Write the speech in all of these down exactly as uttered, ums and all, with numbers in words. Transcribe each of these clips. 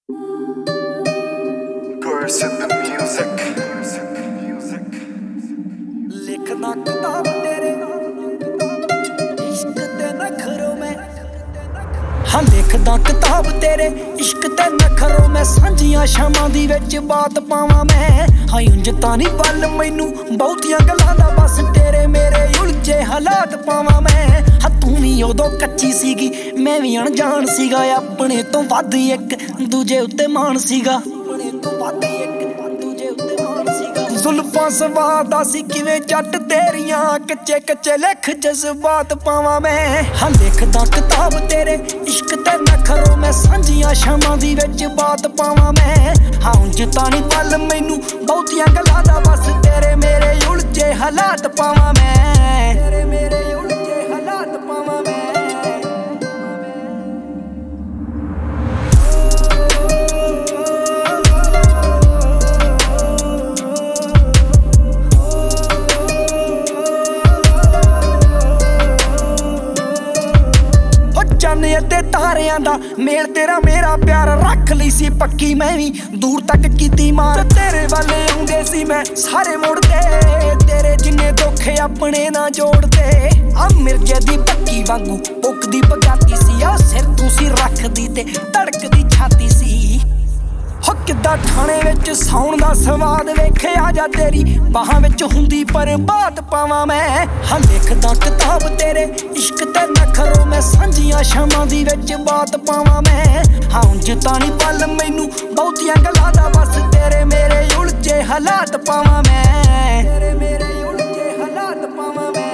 Girls in the music. लिखना किताब तेरे इश्क ते नखरों में हाँ लिखदा किताब तेरे इश्क ते नखरों में सांझियां शामां दी विच बात पावां मैं हाँ उंज तां नहीं वल मैनू बहुतियां गल्लां दा बस तेरे मेरे उलझे हालात पावां मैं हाँ तू भी उदों कच्ची सीगी मैं भी अणजाण सीगा अपने तो वध एक दूजे उत्ते मान सीगा अपने तो वध एक दूजे उत्ते मान सीगा जुल्फां सवादा सी किवें जट तेरियां कच्चे कच्चे लिख जज्बात पावां मैं हाँ लिखदा किताब तेरे इश्क ते नखरों में सांझियां शामां दी विच बात पावां मैं हाँ उंज तां नहीं वल मैनू बहुतियां गल्लां दा बस तेरे मेरे उलझे हालात पावां मैं तेरे मेरे उलझे हालात पावां मैं चाने अते तारियां दा मेल तेरा मेरा प्यार रख ली सी पक्की मैं भी दूर तक कीती मार तेरे वाले आउंदे सी मैं सारे मुड़दे तेरे जिन्ने धोखे अपने ना जोड़दे आ मिर्जे दी पक्की वांगू पुकदी पगाती सी आ सिर तू सी रखदी ते धड़कदी छाती सी हो किद्दां ठाणे विच सौण दा सवाद वेखे आ जा तेरी बाहां विच हुंदी पर बात पावां मैं हाँ लिखदा किताब तेरे इश्क ते नखरों में सांझियां शामां दी विच बात पावां मैं हाँ उंज तां नहीं वल मैनू बहुतियां गल्लां दा बस तेरे मेरे उलझे हालात पावां मैं तेरे मेरे उलझे हालात पावां मैं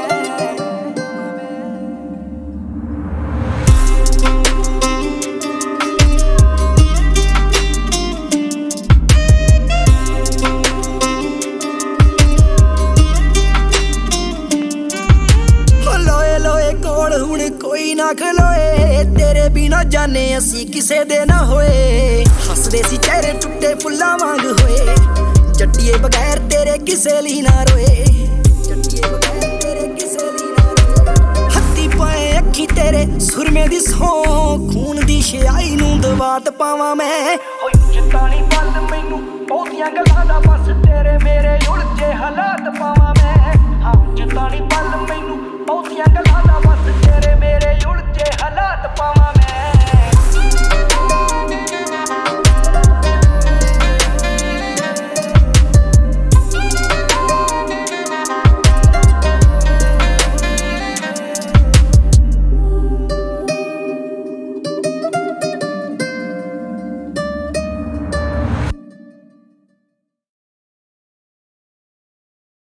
कोल हुण कोई ना खलोए तेरे बिना जाने असी किसे दे ना होए हसदे सी चेहरे टुटे फुल्लां वांग होए जट्टिए बगैर तेरे किसे ली ना रोए जट्टिए बगैर तेरे किसे ली ना रोए हत्ती पाए अखी तेरे सुरमे दी सौ खून दी छाई नूं दवात पावां मैं होई जतानी वल मैनू बहुतियां गल्लां दा बस तेरे मेरे उलझे हालात पावां मैं हाँ जतानी वल मैनू बहुतियां गल्लां दा बस तेरे मेरे उलझे हालात पावां मैं